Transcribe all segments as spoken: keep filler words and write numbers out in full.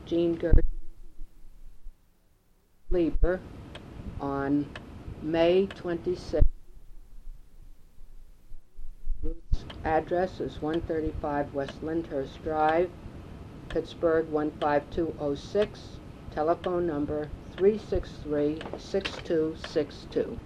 Jean Gertz Lieber on May twenty-sixth. Ruth's address is one thirty-five West Lyndhurst Drive, Pittsburgh one five two oh six. Telephone number three six three, six two six two.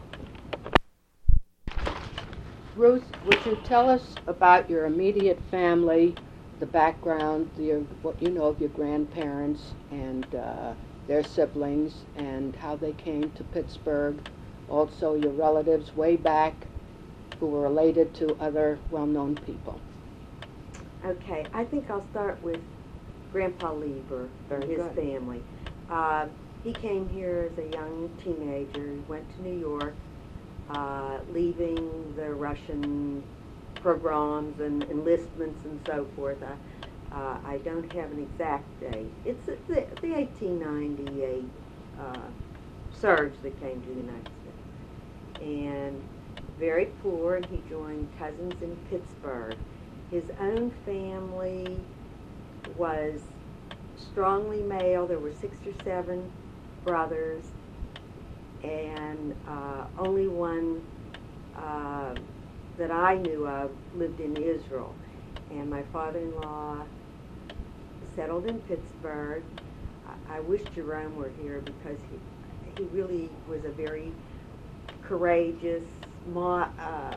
Ruth, would you tell us about your immediate family, the background, your, what you know of your grandparents and uh, their siblings, and how they came to Pittsburgh, also your relatives way back who were related to other well-known people? Okay, I think I'll start with Grandpa Lieber, or his Good. family. Uh, he came here as a young teenager. He went to New York, uh, leaving the Russian pogroms and enlistments and so forth. I, uh, I don't have an exact date. It's the, the eighteen ninety-eight uh, surge that came to the United States. And very poor, and he joined cousins in Pittsburgh. His own family was strongly male. There were six or seven brothers, and uh, only one uh, that I knew of lived in Israel. And my father-in-law settled in Pittsburgh. I, I wish Jerome were here because he, he really was a very courageous, mo- uh,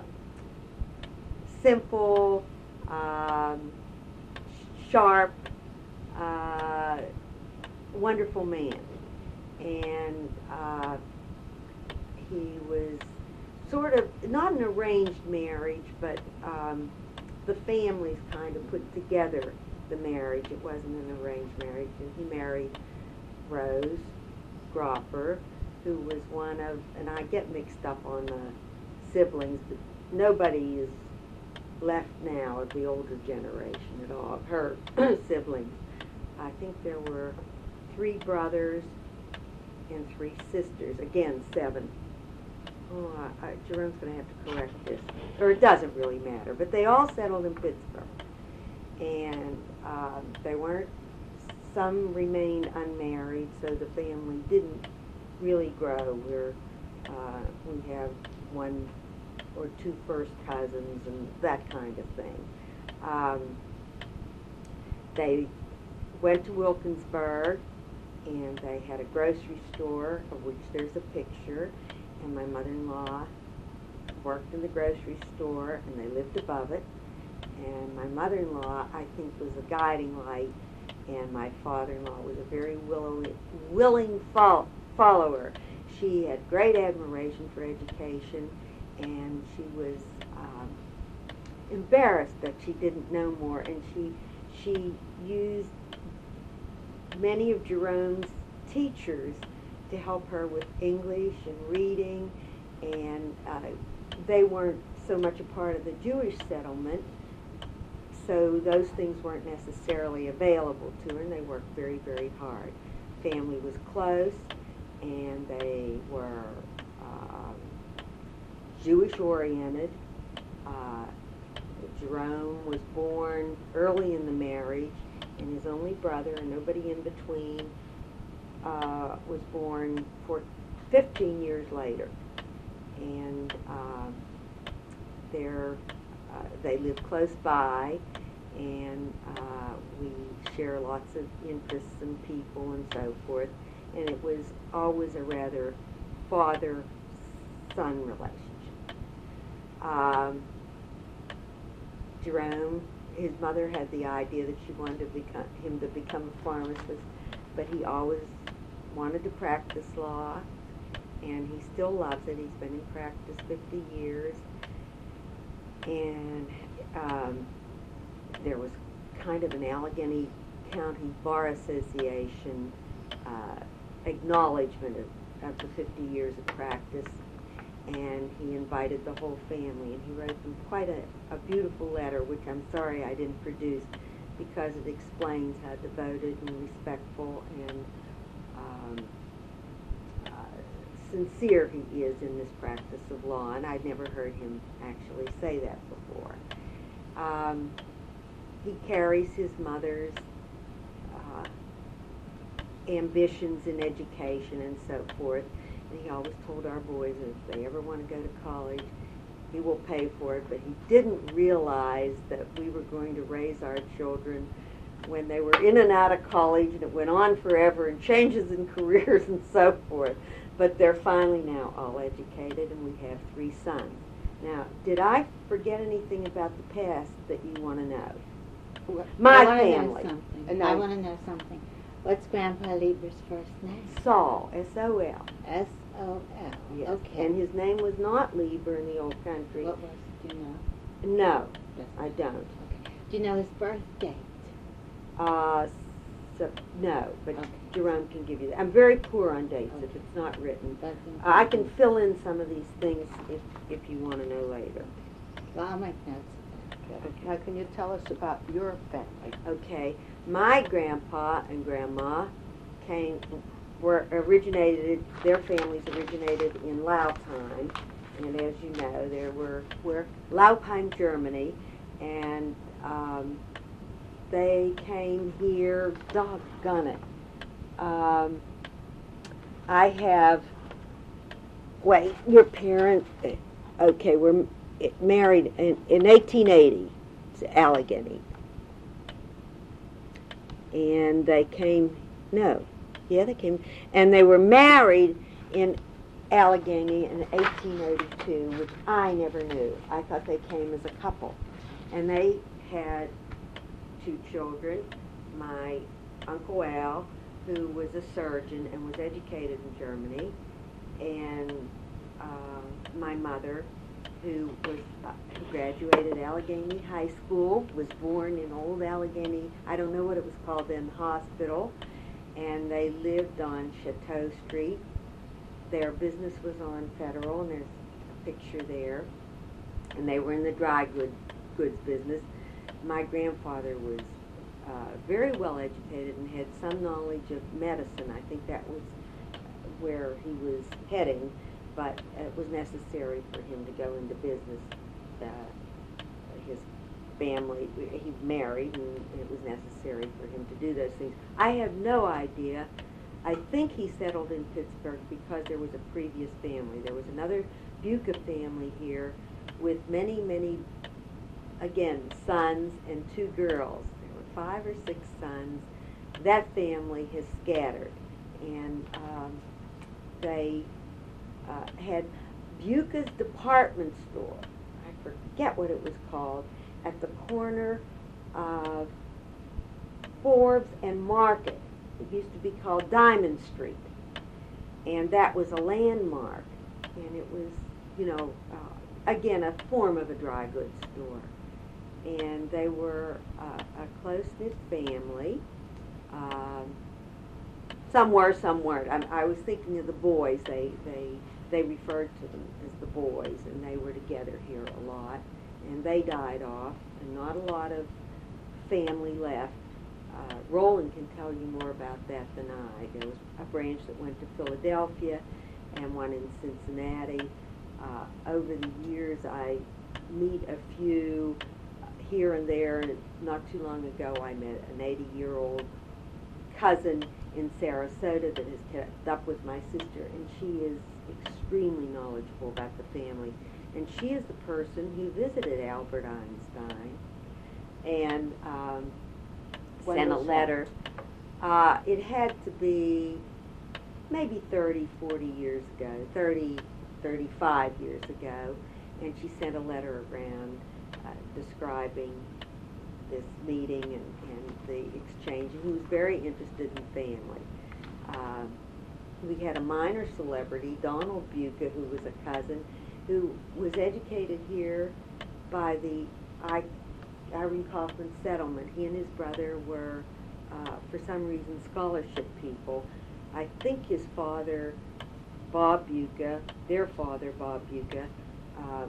simple, um, sharp, uh, wonderful man. And uh, he was sort of, not an arranged marriage, but um, the families kind of put together the marriage. It wasn't an arranged marriage. And he married Rose Gropper, who was one of, and I get mixed up on the siblings, but nobody is left now of the older generation at all, of her siblings. I think there were three brothers and three sisters, again, seven. Oh, I, I, Jerome's going to have to correct this, or it doesn't really matter, but they all settled in Pittsburgh. And um, they weren't, some remained unmarried, so the family didn't really grow. We're, uh, we have one or two first cousins and that kind of thing. Um, they went to Wilkinsburg, and they had a grocery store, of which there's a picture, and my mother-in-law worked in the grocery store, and they lived above it. And my mother-in-law, I think, was a guiding light, and my father-in-law was a very willing, willing fo- follower. She had great admiration for education, and she was um, embarrassed that she didn't know more, and she she used many of Jerome's teachers to help her with English and reading, and uh, they weren't so much a part of the Jewish settlement, so those things weren't necessarily available to her, and they worked very, very hard. Family was close, and they were um, Jewish-oriented. Uh, Jerome was born early in the marriage, and his only brother, and nobody in between, uh, was born for fifteen years later. And um, they're, uh, they live close by, and uh, we share lots of interests and people and so forth. And it was always a rather father-son relationship. Um, Jerome, his mother had the idea that she wanted to become, him to become a pharmacist, but he always wanted to practice law, and he still loves it. He's been in practice fifty years, and um, there was kind of an Allegheny County Bar Association uh, acknowledgement of, of the fifty years of practice, and he invited the whole family, and he wrote them quite a, a beautiful letter, which I'm sorry I didn't produce, because it explains how devoted and respectful and um, uh, sincere he is in this practice of law, and I'd never heard him actually say that before. Um, he carries his mother's uh, ambitions in education and so forth. And he always told our boys that if they ever want to go to college, he will pay for it. But he didn't realize that we were going to raise our children when they were in and out of college, and it went on forever, and changes in careers and so forth. But they're finally now all educated, and we have three sons. Now, did I forget anything about the past that you want to know? My I wanna family. Know something. And I I- want to know something. What's Grandpa Lieber's first name? Saul, S O L. S O L. Yes. Okay. And his name was not Lieber in the old country. What was it? Do you know? No, Yes. I don't. Okay. Do you know his birth date? Uh, so, no, but Okay. Jerome can give you that. I'm very poor on dates if Okay. it's not written. That's I can important. fill in some of these things if, if you want to know later. Well, I'll make notes of that. Now, can you tell us about your family? Okay, my grandpa and grandma came, were originated, their families originated in Laupheim, and as you know, there were, were Laupheim, Germany, and um, they came here, doggone it. Um, I have, wait, your parents, okay, we're married in, in eighteen eighty to Allegheny. And they came, no, yeah, they came, and they were married in Allegheny in eighteen eighty-two, which I never knew. I thought they came as a couple. And they had two children, my Uncle Al, who was a surgeon and was educated in Germany, and uh, my mother, who was uh, who graduated Allegheny High School, was born in Old Allegheny, I don't know what it was called then, hospital, and they lived on Chateau Street. Their business was on Federal, and there's a picture there, and they were in the dry good, goods business. My grandfather was uh, very well educated and had some knowledge of medicine. I think that was where he was heading, but it was necessary for him to go into business. Uh, his family, he married, and it was necessary for him to do those things. I have no idea. I think he settled in Pittsburgh because there was a previous family. There was another Buca family here with many, many, again, sons and two girls. There were five or six sons. That family has scattered, and um, they uh, had Buca's department store, I forget what it was called, at the corner of Forbes and Market. It used to be called Diamond Street, and that was a landmark, and it was, you know, uh, again, a form of a dry goods store. And they were uh, a close-knit family. Um, some were, some weren't. I, I was thinking of the boys. They, they, they referred to them as the boys, and they were together here a lot. And they died off, and not a lot of family left. Uh, Roland can tell you more about that than I. There was a branch that went to Philadelphia and one in Cincinnati. Uh, over the years, I meet a few here and there, and not too long ago I met an eighty-year-old cousin in Sarasota that has kept up with my sister, and she is extremely knowledgeable about the family. And she is the person who visited Albert Einstein and um, When sent a was that? letter. Uh, it had to be maybe thirty, forty years ago, thirty, thirty-five years ago, and she sent a letter around uh, describing this meeting and, and the exchange. And he was very interested in family. Um, we had a minor celebrity, Donald Buca, who was a cousin, who was educated here by the I, Irene Kaufman settlement. He and his brother were, uh, for some reason, scholarship people. I think his father, Bob Buca, their father, Bob Buca, um,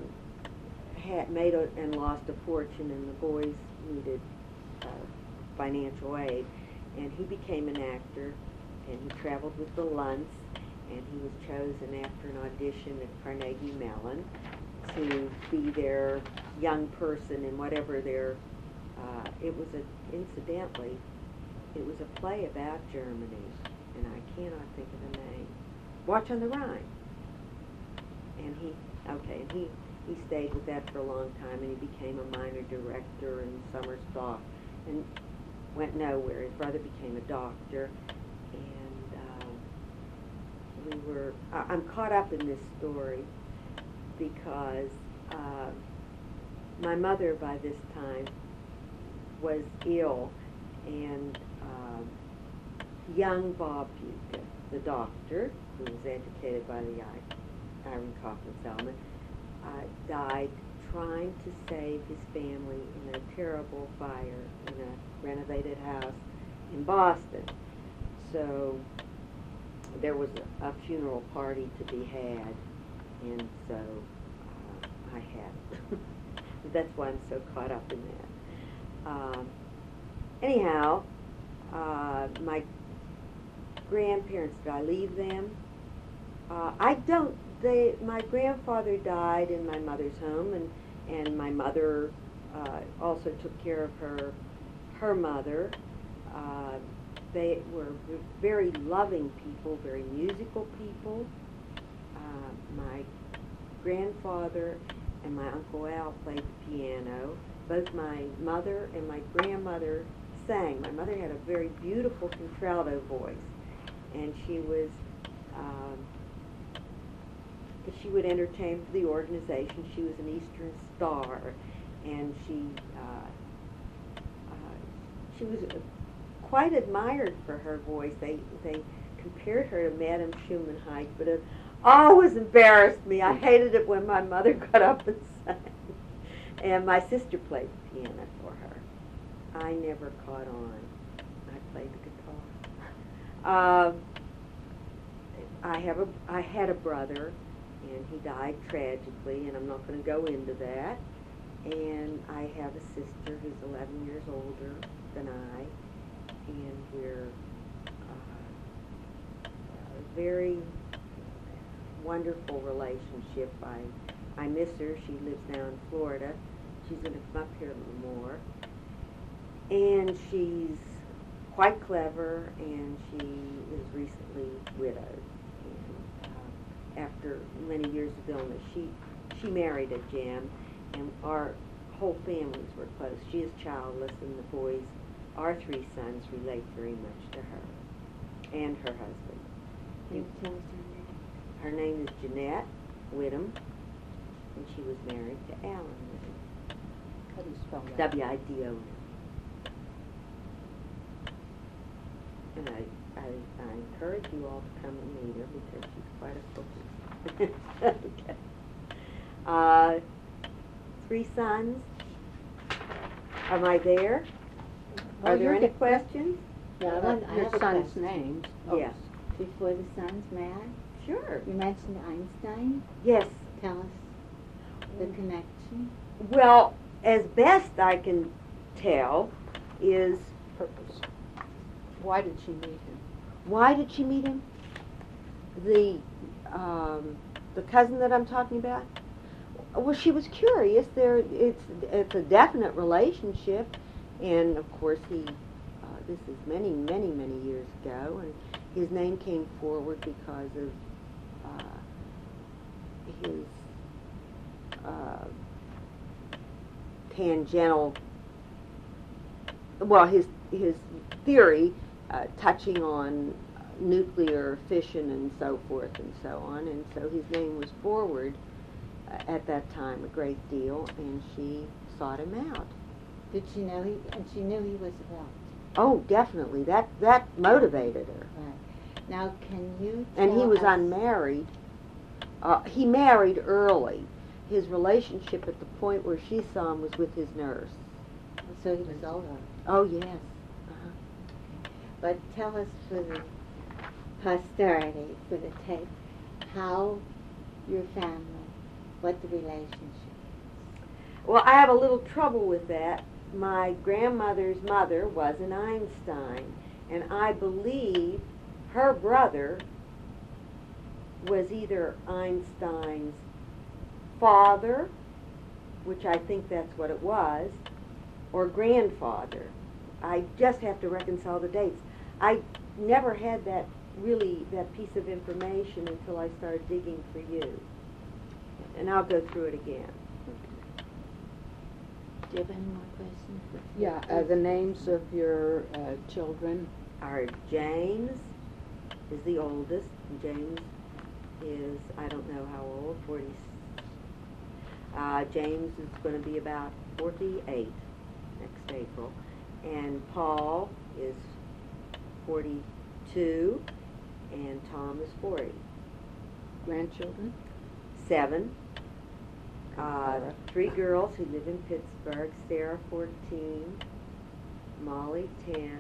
had made a, and lost a fortune, and the boys needed uh, financial aid. And he became an actor, and he traveled with the Luntz, and he was chosen after an audition at Carnegie Mellon to be their young person in whatever their, uh, it was a, incidentally, it was a play about Germany, and I cannot think of the name. Watch on the Rhine. And he, okay, and he, he stayed with that for a long time, and he became a minor director in summer stock, and went nowhere. His brother became a doctor, and uh, we were, I, I'm caught up in this story because uh, my mother by this time was ill, and um, young Bob Buca, the doctor, who was educated by the I- Irene Kaufman Salmon, uh, died trying to save his family in a terrible fire in a renovated house in Boston. So there was a, a funeral party to be had, and so uh, I had it. That's why I'm so caught up in that. Um, anyhow, uh, my grandparents, did I leave them? Uh, I don't. They, my grandfather died in my mother's home, and, and my mother uh, also took care of her her mother. Uh, they were very loving people, very musical people. Uh, my grandfather and my Uncle Al played the piano. Both my mother and my grandmother sang. My mother had a very beautiful contralto voice, and she was um, she would entertain for the organization. She was an Eastern Star, and she uh, uh, she was quite admired for her voice. They they compared her to Madame Schumann-Heitz, but it always embarrassed me. I hated it when my mother got up and sang. And my sister played the piano for her. I never caught on. I played the guitar. Um, I have a I had a brother, and he died tragically, and I'm not going to go into that. And I have a sister who's eleven years older than I, and we're uh, a very wonderful relationship. I I miss her. She lives now in Florida. She's going to come up here a little more. And she's quite clever, and she is recently widowed. And uh, after many years of illness, she she married a Jim, and our whole families were close. She is childless, and the boys, our three sons, relate very much to her and her husband. Can you tell us her name? Her name is Jeanette Whittam, and she was married to Alan Whittam. How do you spell that? W I D O. And I, I, I encourage you all to come and meet her because she's quite a cookie. Okay. Uh, three sons. Am I there? Oh, Are there you're any the- questions? Yeah, I Uh, want- I your have a son's question. names. Yes. Before the sons, may I? Sure. You mentioned Einstein. Yes. Tell us the connection. Well, as best I can tell, is Purpose. Why did she meet him? why did she meet him? The um, the cousin that I'm talking about. Well, she was curious. There, it's it's a definite relationship, and of course he. Uh, this is many, many, many years ago, and his name came forward because of uh, his uh, tangential. Well, his his theory uh, touching on nuclear fission and so forth and so on, and so his name was forward uh, at that time a great deal, and she sought him out. Did she know he? And she knew he was well. Oh, definitely. That that motivated her. Right. Now, can you? And he tell was us- unmarried. Uh, he married early. His relationship at the point where she saw him was with his nurse. So he was older. Oh, yes. Uh-huh. But tell us for the posterity, for the tape, how your family, what the relationship is. Well, I have a little trouble with that. My grandmother's mother was an Einstein, and I believe her brother was either Einstein's father, which I think that's what it was, or grandfather. I just have to reconcile the dates. I never had that really that piece of information until I started digging for you. And I'll go through it again. Do you have any more questions? Yeah, uh, the names of your uh, children. Our James is the oldest. James is, I don't know how old, forty. Uh, James is going to be about forty-eight next April. And Paul is forty-two, and Tom is forty. Grandchildren? Seven. Uh, three girls who live in Pittsburgh. Sarah, fourteen. Molly, ten.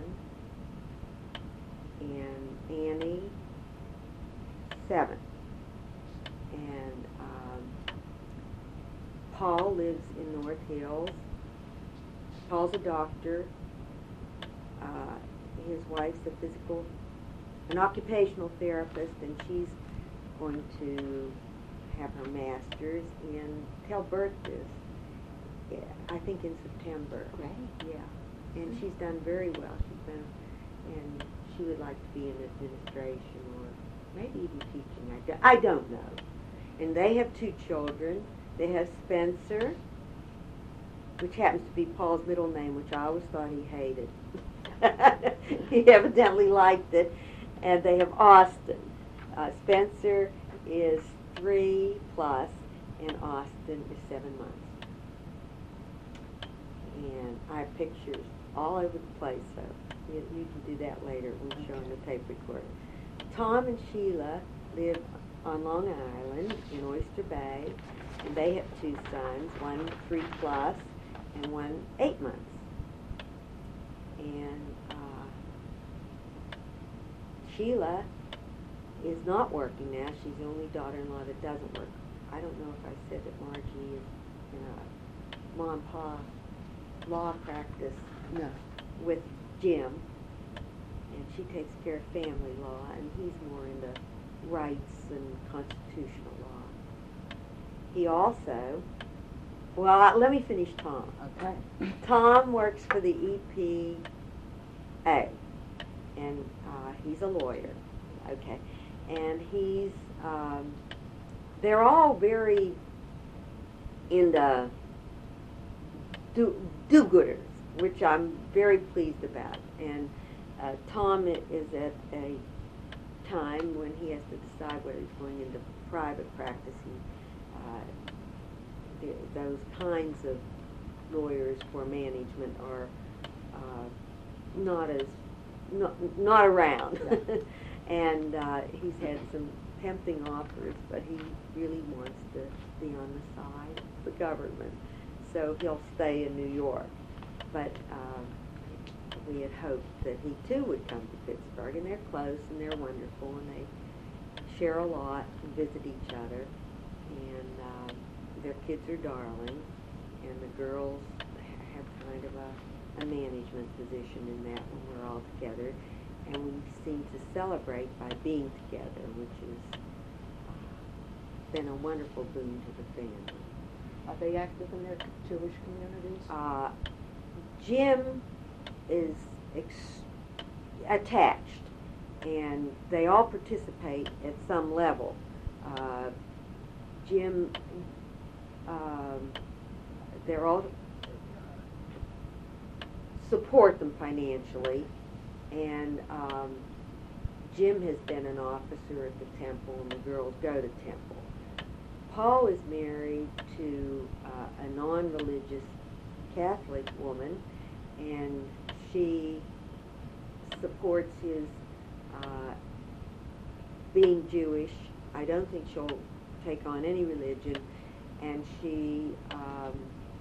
And Annie, seven. And um, Paul lives in North Hills. Paul's a doctor. Uh, his wife's a physical, an occupational therapist, and she's going to have her master's in, tell birth is, yeah, I think in September. Great. Yeah, and she's done very well. She's been, and she would like to be in administration or maybe even teaching. I, do, I don't know. And they have two children. They have Spencer, which happens to be Paul's middle name, which I always thought he hated. He evidently liked it. And they have Austin. Uh, Spencer is three plus, and Austin is seven months. And I have pictures all over the place, so you, you can do that later when we show on the tape recorder. Tom and Sheila live on Long Island in Oyster Bay, and they have two sons, one three plus and one eight months. And uh, Sheila is not working now. She's the only daughter-in-law that doesn't work. I don't know if I said that Margie is in a mom and pa law practice No. with Jim, and she takes care of family law, and he's more into rights and constitutional law. He also, well, let me finish Tom. Okay. Tom works for the E P A, and uh, he's a lawyer, okay, and he's, um, they're all very into do, do-gooders, which I'm very pleased about, and uh, Tom is at a time when he has to decide whether he's going into private practice. He, uh, th those kinds of lawyers for management are uh, not as not, not around. Yeah. And uh, he's had some tempting offers, but he really wants to be on the side of the government, so he'll stay in New York. But um, we had hoped that he too would come to Pittsburgh, and they're close and they're wonderful, and they share a lot and visit each other, and um, their kids are darling, and the girls have kind of a, a management position in that when we're all together, and we seem to celebrate by being together, which has uh, been a wonderful boon to the family. Are they active in their Jewish communities? Uh, Jim is ex- attached, and they all participate at some level. Uh, Jim, um, they're all support them financially, and um, Jim has been an officer at the temple, and the girls go to temple. Paul is married to uh, a non-religious Catholic woman, and she supports his uh, being Jewish. I don't think she'll take on any religion, and she um,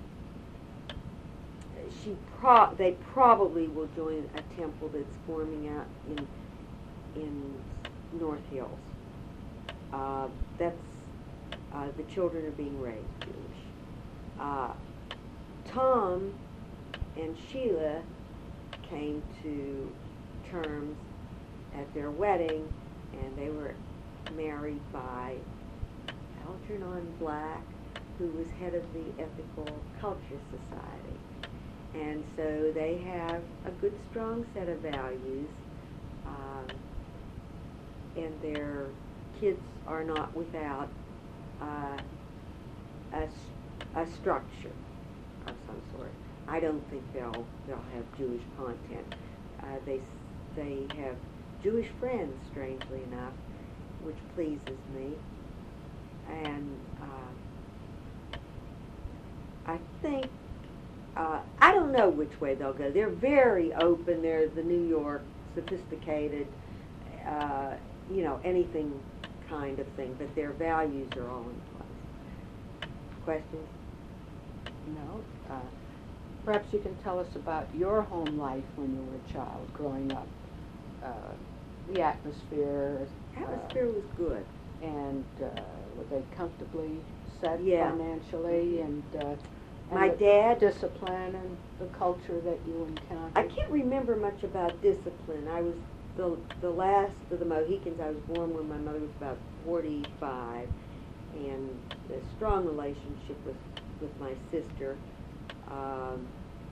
she pro they probably will join a temple that's forming out in in North Hills. Uh, that's uh, the children are being raised Jewish. Uh, Tom and Sheila came to terms at their wedding, and they were married by Algernon Black, who was head of the Ethical Culture Society. And so they have a good, strong set of values. Um, and their kids are not without uh, a, s- a structure of some sort. I don't think they'll they'll have Jewish content. Uh, they s- they have Jewish friends, strangely enough, which pleases me. And uh, I think uh, I don't know which way they'll go. They're very open. They're the New York sophisticated, uh, you know, anything kind of thing. But their values are all in place. Questions? No. Uh, perhaps you can tell us about your home life when you were a child, growing up. Uh, the atmosphere. Atmosphere was good. Uh, and uh, were they comfortably set Yeah. financially, and, uh, and My the dad- discipline and the culture that you encountered? I can't remember much about discipline. I was the the last of the Mohicans. I was born when my mother was about forty-five, and a strong relationship with with my sister. Um,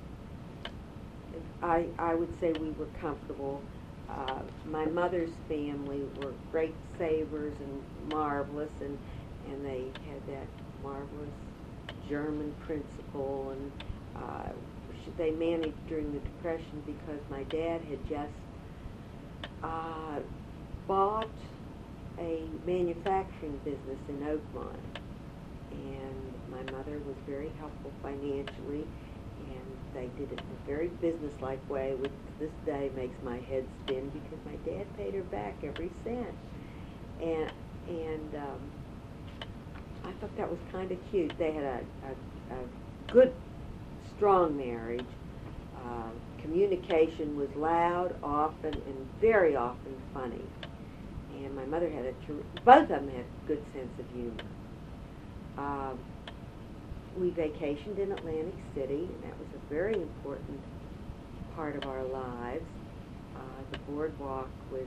I I would say we were comfortable. Uh, my mother's family were great savers and marvelous, and and they had that marvelous German principle, and uh, sh- they managed during the Depression because my dad had just uh, bought a manufacturing business in Oakmont, and my mother was very helpful financially, and they did it in a very businesslike way, which to this day makes my head spin because my dad paid her back every cent, and and um, I thought that was kind of cute. They had a, a, a good, strong marriage. Uh, communication was loud, often, and very often funny. And my mother had a, ter- both of them had a good sense of humor. Um, we vacationed in Atlantic City, and that was a very important part of our lives. Uh, the boardwalk was,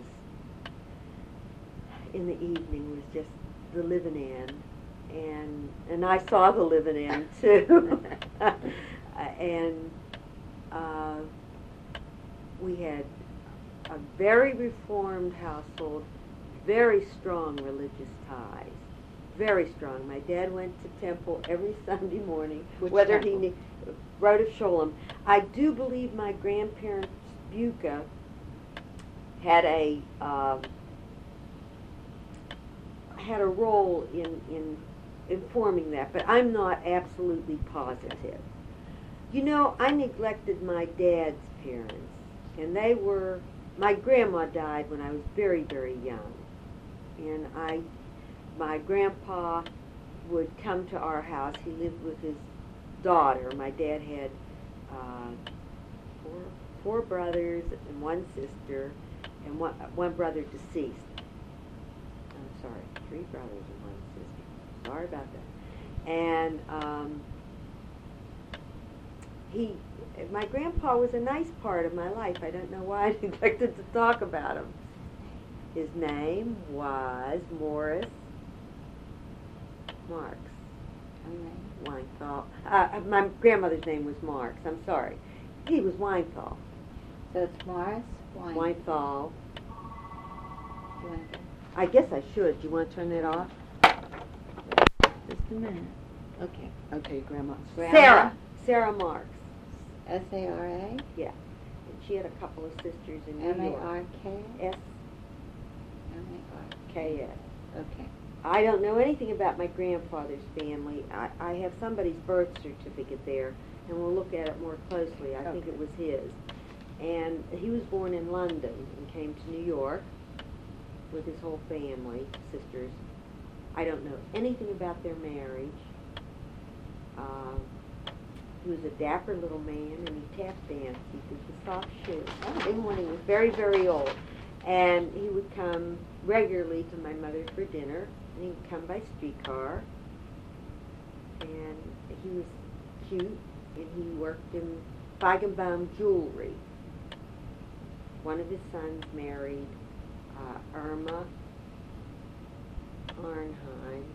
in the evening, was just the living end. And and I saw the living end too. and uh, we had a very reformed household, very strong religious ties, very strong. My dad went to temple every Sunday morning, Which whether temple? he ne- Road of Sholem. I do believe my grandparents Buca had a um, had a role in in informing that, but I'm not absolutely positive. You know, I neglected my dad's parents, and they were, my grandma died when I was very, very young, and I, my grandpa would come to our house. He lived with his daughter. My dad had uh, four, four brothers and one sister, and one, one brother deceased. I'm sorry, three brothers and one sister. Sorry about that. And um, he, my grandpa was a nice part of my life. I don't know why I neglected to talk about him. His name was Morris Marks. All right. Weinthal. Uh, my grandmother's name was Marks. I'm sorry. He was Weinthal. So it's Morris Wine. Weinthal. You want to- I guess I should. Do you want to turn it off? Just a minute. Okay. Okay, Grandma. Grandma? Sarah. Sarah Marks. S A R A? Yeah. And she had a couple of sisters in New M A York. R K? S M A R K. K S. Okay. I don't know anything about my grandfather's family. I, I have somebody's birth certificate there, and we'll look at it more closely. I think Okay. it was his. And he was born in London and came to New York with his whole family, sisters. I don't know anything about their marriage. Uh, he was a dapper little man, and he tap danced. He did the soft shoe. Even when he was very, very old. And he would come regularly to my mother's for dinner, and he would come by streetcar. And he was cute, and he worked in Feigenbaum Jewelry. One of his sons married uh, Irma Arnheim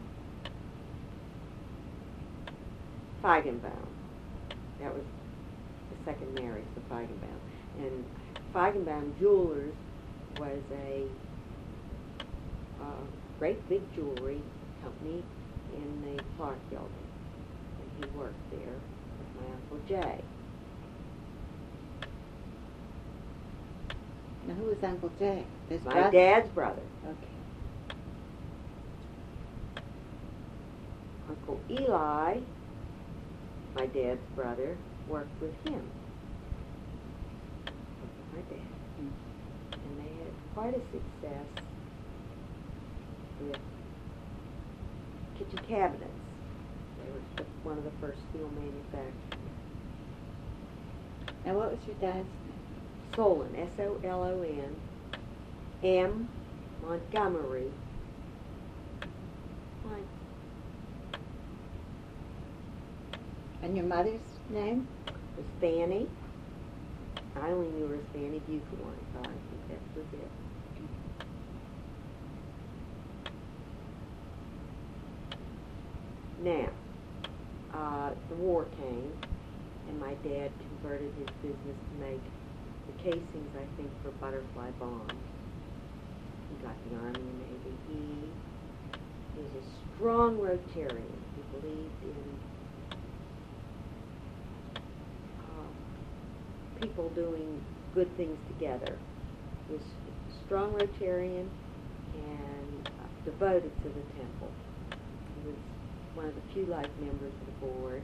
Feigenbaum. That was the second marriage to Feigenbaum. And Feigenbaum Jewelers was a a great big jewelry company in the Clark building, and he worked there with my Uncle Jay. Now, who was Uncle Jay? His My brother? dad's brother. Okay. Uncle Eli, my dad's brother, worked with him. With my dad. And they had quite a success with kitchen cabinets. They were the- one of the first steel manufacturers. Now, what was your dad's name? Solon, S O L O N, M. Montgomery. Mine. And your mother's name? Was Fanny. I only knew her as Fanny Buchhorn, so I think that was it. Now, uh, the war came, and my dad converted his business to make the casings, I think, for butterfly bombs. He got the Army and Navy. He was a strong Rotarian. He believed in uh, people doing good things together. He was a strong Rotarian and uh, devoted to the temple. He was one of the few life members of the board,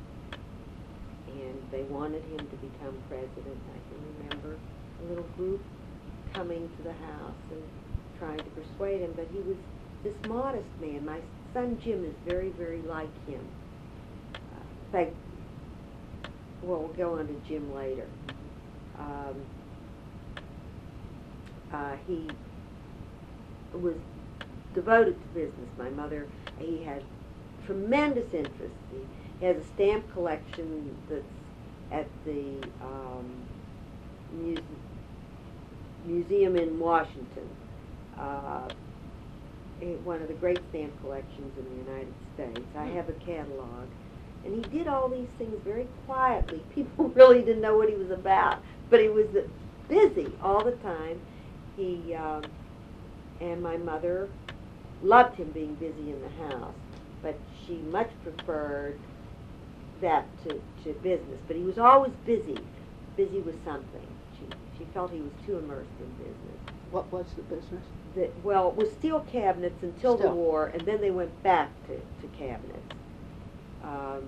and they wanted him to become president. I can remember a little group coming to the house and trying to persuade him, but he was this modest man. My son Jim is very, very like him. Uh, in fact, well, we'll go on to Jim later. Um, uh, he was devoted to business. My mother, he had tremendous interest. He has a stamp collection that's at the um, muse- museum in Washington. Uh, eh, one of the great stamp collections in the United States. I have a catalog. And he did all these things very quietly. People really didn't know what he was about, but he was uh, busy all the time. He um, and my mother loved him being busy in the house, but she much preferred that to, to business. But he was always busy, busy with something. She, she felt he was too immersed in business. What was the business? The, well, it was steel cabinets until the Still. war, and then they went back to, to cabinets. Um,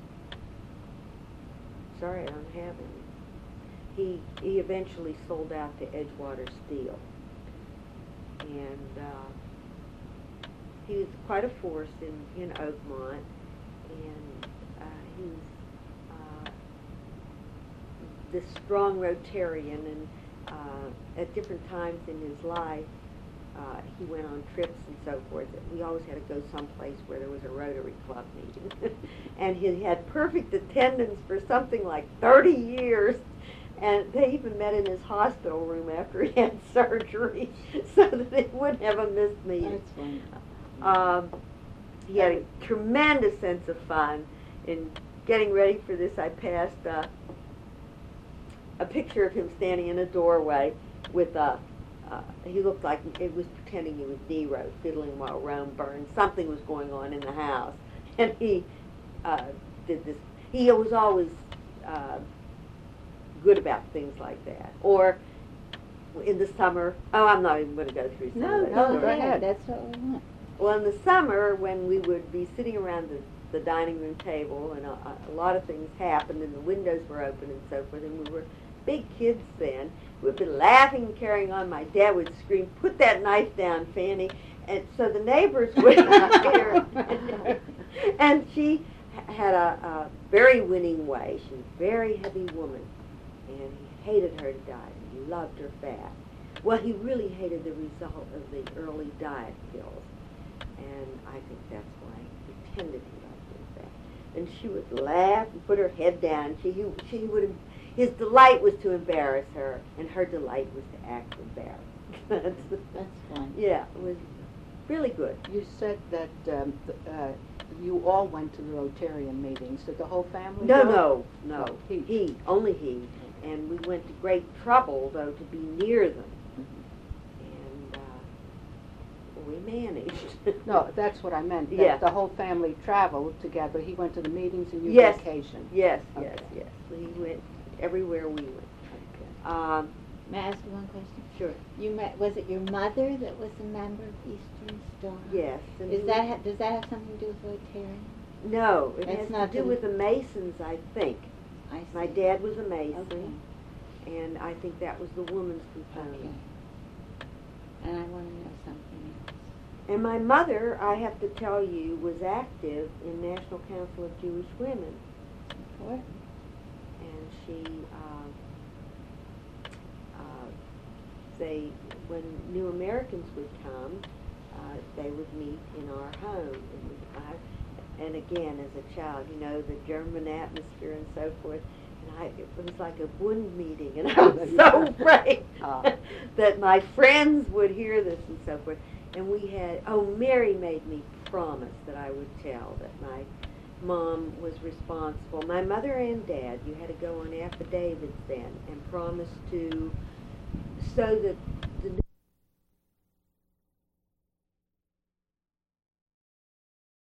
sorry, I don't have any. He he eventually sold out to Edgewater Steel, and uh, he was quite a force in, in Oakmont, and uh, he was uh, this strong Rotarian, and uh, at different times in his life, uh, he went on trips and so forth. We always had to go someplace where there was a Rotary Club meeting. And he had perfect attendance for something like thirty years. And they even met in his hospital room after he had surgery so that they wouldn't have a missed meeting. That's wonderful. Um, he had a tremendous sense of fun. In getting ready for this, I passed uh, a picture of him standing in a doorway with a, uh, he looked like it was pretending he was Nero, fiddling while Rome burned. Something was going on in the house. And he uh, did this. He was always uh, good about things like that. Or in the summer, oh, I'm not even going to go through some No, of that go story. ahead. That's what we want. Well, in the summer, when we would be sitting around the, the dining room table, and a, a lot of things happened, and the windows were open and so forth, and we were big kids then, we'd be laughing and carrying on. My dad would scream, "Put that knife down, Fanny." And so the neighbors would hear. And she had a, a very winning way. She was a very heavy woman, and he hated her to die, and he loved her fat. Well, he really hated the result of the early diet pills, and I think that's why he pretended he loved her fat. And she would laugh and put her head down. She, he, she would, his delight was to embarrass her, and her delight was to act embarrassed. That's fun. Yeah, it was really good. You said that um, th- uh, you all went to the Rotarian meetings. Did the whole family No, go? no, no. Oh, he. He, only he. And we went to great trouble, though, to be near them. And uh, we managed. No, that's what I meant. That Yeah. the whole family traveled together. He went to the meetings and you Yes. vacationed. Yes, Okay. yes, yes. We went everywhere we went. Okay. Um, May I ask you one question? sure. You met, was it your mother that was a member of Eastern Star? Yes. and Is we- that, ha- does that have something to do with Rotarian? No, it That's has not to do the- with the Masons, I think. I see. My dad was a Okay. Mason, and I think that was the woman's component. Okay. And I want to know something else. And my mother, I have to tell you, was active in National Council of Jewish Women, What? and she, uh, uh, they, when New Americans would come, uh, they would meet in our home, and, I, and again, as a child, you know, the German atmosphere and so forth, and I, it was like a Bund meeting, and I was so afraid Ah. that my friends would hear this and so forth. And we had, oh, Mary made me promise that I would tell that my mom was responsible. My mother and dad, you had to go on affidavits then and promise to, so that